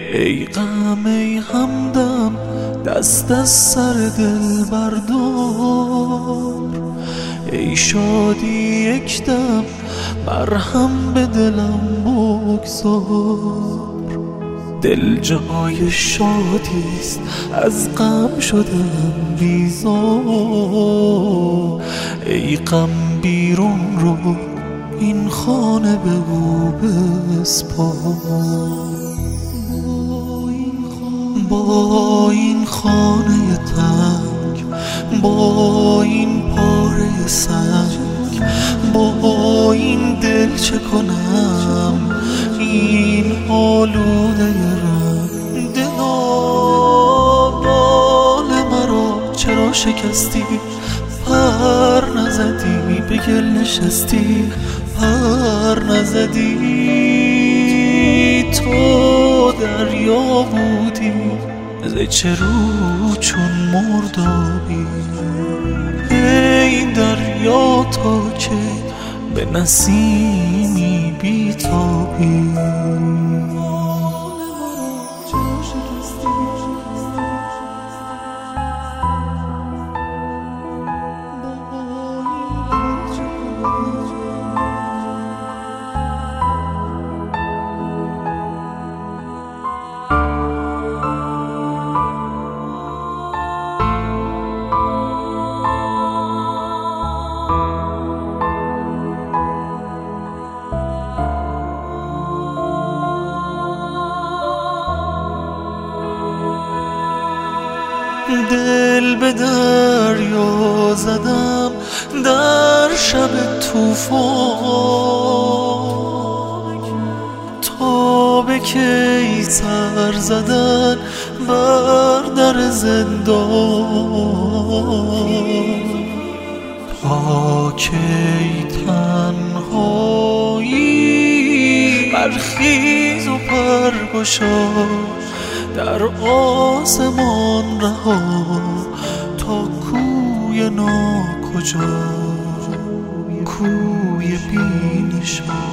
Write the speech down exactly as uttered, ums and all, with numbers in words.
ای غم ای همدم دست از سر دل بردار، ای شادی یک دم مرهم به دلم بگذار. دل جای شادیست از غم شدم بیزار، ای غم بیرون رو این خانه به او بسپار. با این خانه تنگ، با این پاره سنگ، با این دل چه کنم این آلوده رنگ. دلا بال مرا چرا شکستی، پر نزدی به گل نشستی، پر نزدی. تو دریا بودی ز چه رو چون مردابی، این دریا تا که به نسیمی بیتابی. دل به دریا زدم در شب طوفان، تا به کی سر زدن بر در زندان. تا کی تنهایی برخیز و پرگشا، در آسمان رها تا کوی ناکجا، کوی بینشان.